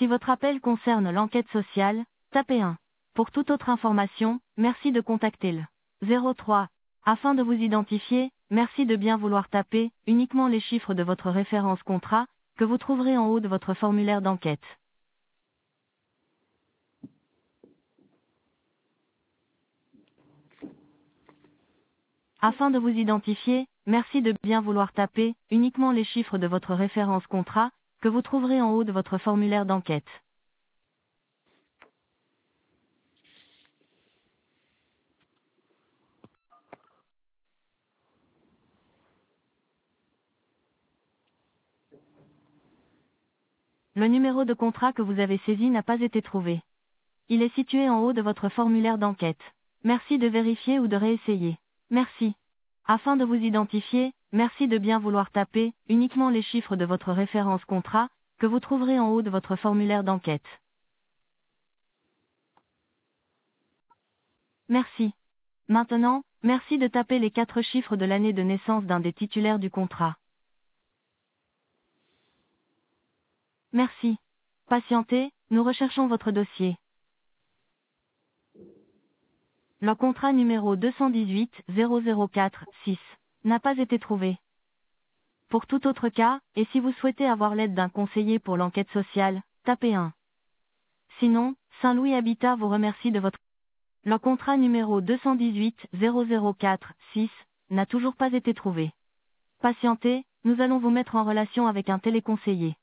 Si votre appel concerne l'enquête sociale, tapez 1. Pour toute autre information, merci de contacter le 03. Afin de vous identifier, merci de bien vouloir taper uniquement les chiffres de votre référence contrat, que vous trouverez en haut de votre formulaire d'enquête. Afin de vous identifier, merci de bien vouloir taper uniquement les chiffres de votre référence contrat, que vous trouverez en haut de votre formulaire d'enquête. Le numéro de contrat que vous avez saisi n'a pas été trouvé. Il est situé en haut de votre formulaire d'enquête. Merci de vérifier ou de réessayer. Merci. Afin de vous identifier, merci de bien vouloir taper uniquement les chiffres de votre référence contrat, que vous trouverez en haut de votre formulaire d'enquête. Merci. Maintenant, merci de taper les 4 chiffres de l'année de naissance d'un des titulaires du contrat. Merci. Patientez, nous recherchons votre dossier. Le contrat numéro 218-004-6 n'a pas été trouvé. Pour tout autre cas, et si vous souhaitez avoir l'aide d'un conseiller pour l'enquête sociale, tapez 1. Sinon, Saint-Louis Habitat vous remercie de votre... Le contrat numéro 218-004-6 n'a toujours pas été trouvé. Patientez, nous allons vous mettre en relation avec un téléconseiller.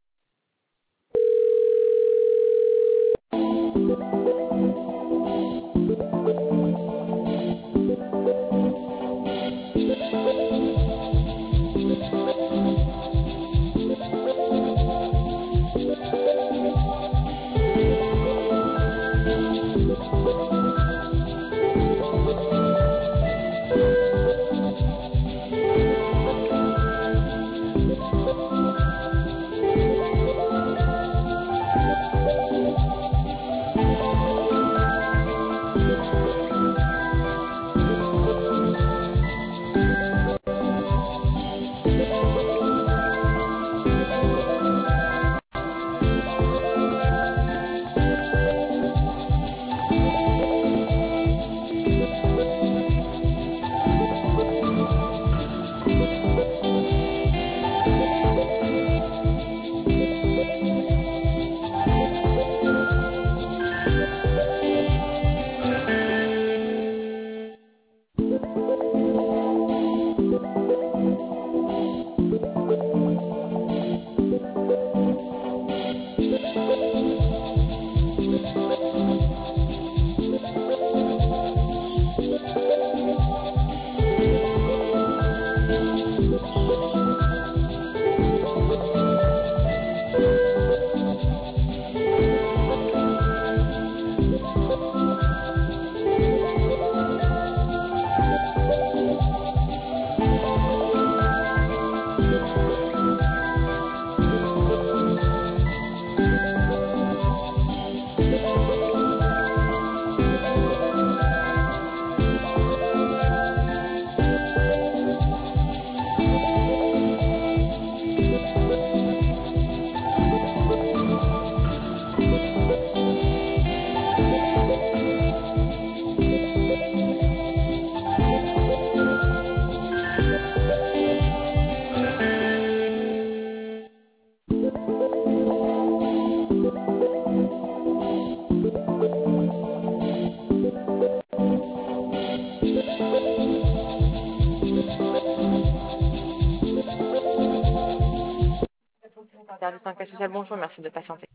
Service d'enquête sociale, bonjour, merci de patienter.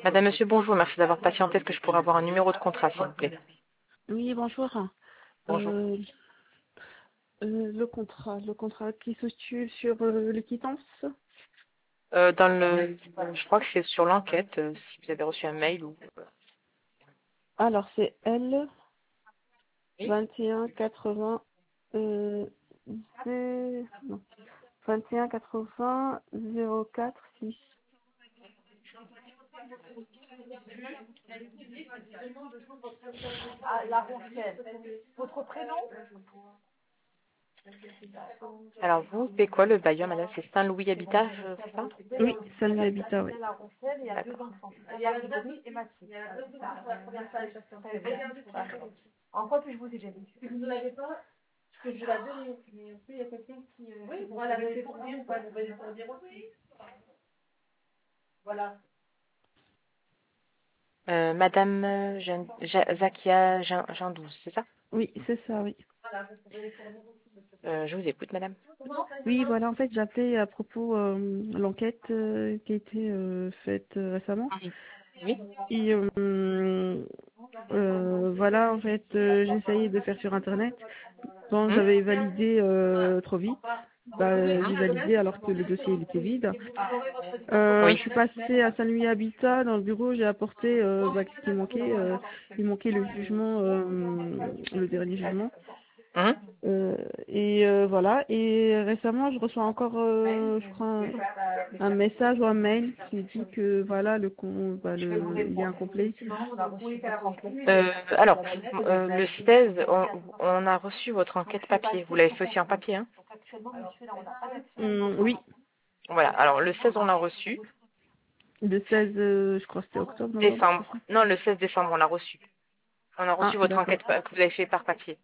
Madame, monsieur, bonjour. Merci d'avoir patienté. Est-ce que je pourrais avoir un numéro de contrat, s'il vous plaît? Oui, bonjour. Bonjour. Euh, le contrat qui se situe sur les quittances. Je crois que c'est sur l'enquête, si vous avez reçu un mail ou... Alors, c'est L Oui. 2180 non, 2180 04 6. Alors, vous, c'est quoi le bailleur, madame? C'est Saint-Louis Habitat, c'est ça? Oui, Salut Habitat, oui. D'accord. En quoi puis-je vous aider? Vous ne l'avez pas, parce que je la donne, mais après, il y a quelqu'un qui... oui, vous l'avez pour dire ou pas? Vous l'avez pour dire aussi. Voilà. Madame Zakia Jandouze, c'est ça? Oui, c'est ça, oui. Je vous écoute, madame. Oui, voilà, en fait, j'appelais à propos l'enquête qui a été faite récemment. Oui. Et voilà, en fait, j'ai essayé de faire sur Internet. Quand Hmm. j'avais validé trop vite, bah, j'ai validé alors que le dossier il était vide. Je Oui. suis passée à Saint-Louis Habitat dans le bureau, j'ai apporté bah, ce qui manquait. Il manquait le jugement, le dernier jugement. Hmm. Voilà. Et récemment, je reçois encore, je crois, un message ou un mail qui dit que voilà, il est incomplet. Le 16, on a reçu votre enquête papier. Vous l'avez fait aussi en papier, hein? Oui, Voilà. Alors, le 16, on l'a reçu. le 16, je crois que c'était octobre, novembre, c'est Décembre. ça? Non, le 16 décembre, on l'a reçu. On a reçu Ah, votre d'accord. enquête que vous avez fait par papier.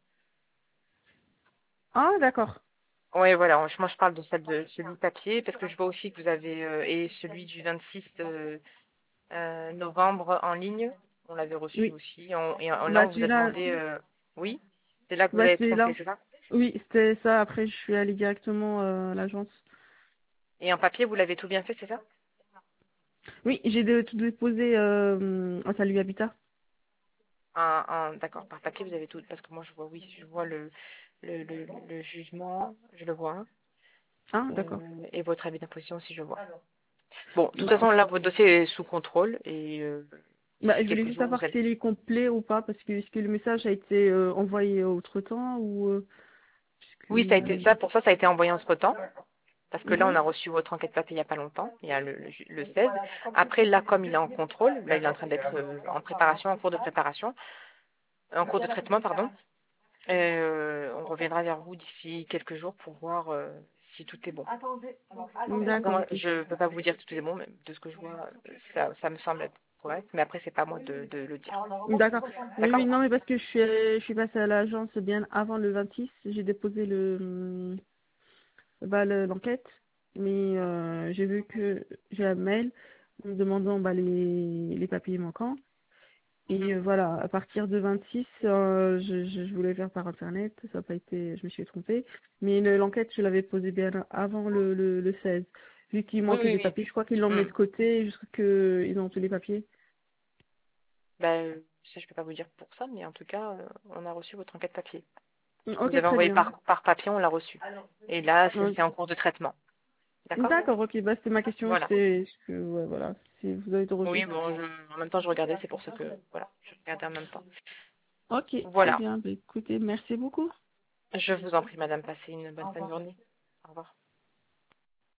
Ah, d'accord. Oui, voilà. Moi, je parle de celui papier parce que je vois aussi que vous avez et celui du 26 novembre en ligne. On l'avait reçu Oui. aussi. Là, Bah, on vous a celui-là, demandé. Oui, c'est là que vous bah, avez tout celui-là, fait, c'est ça? oui, c'était ça. Après, je suis allée directement à l'agence. Et en papier, vous l'avez tout bien fait, c'est ça? Oui, tout déposé à Salut Habitat. D'accord, par papier, vous avez tout. Parce que moi, je vois, oui, je vois le jugement, je le vois. Ah, d'accord. Et votre avis d'imposition aussi, je vois. Bon, de toute Bah, façon, là, votre dossier est sous contrôle et bah, d'ici je voulais quelques juste jours, savoir vous allez. s'il est complet ou pas, parce que est-ce que le message a été envoyé autre temps ou puisque Oui, ça a été ça. Pour ça, ça a été envoyé entre-temps. Parce que là, on Mhm. a reçu votre enquête papier il n'y a pas longtemps, il y a le 16. Après, là, comme il est en contrôle, là, il est en train d'être en préparation, en cours de préparation, en cours de traitement, pardon. On reviendra vers vous d'ici quelques jours pour voir si tout est bon. D'accord, Moi, ok. je ne peux pas vous dire si tout est bon, mais de ce que je vois, ça me semble être correct. Mais après, c'est pas à moi de le dire. D'accord. Oui, D'accord? oui, non, mais parce que je suis passée à l'agence bien avant le 26. J'ai déposé l'enquête, mais j'ai vu que j'ai un mail me demandant bah, les papiers manquants. Et voilà, à partir de 26, je voulais faire par internet, ça n'a pas été, je me suis trompée. Mais l'enquête, je l'avais posée bien avant le 16. Vu qu'il Oui, manquait oui, des oui. papiers, je crois qu'ils l'ont mis Hmm. de côté jusqu'à ce qu'ils ont tous les papiers. Ça, je peux pas vous dire pour ça, mais en tout cas, on a reçu votre enquête papier. Vous Ok, avez très envoyé bien. par papier, on l'a reçu. Et là, Euh, c'est en cours de traitement. D'accord? D'accord, ok, bah c'était ma question, Voilà. c'était est-ce que ouais, voilà, si vous avez de Oui, retour. bon, en même temps, je regardais, c'est pour ça que, voilà, je regardais en même temps. Ok, très Voilà. bien. Bah, écoutez, merci beaucoup. Je vous en prie, madame, passez une bonne fin de journée. Au revoir.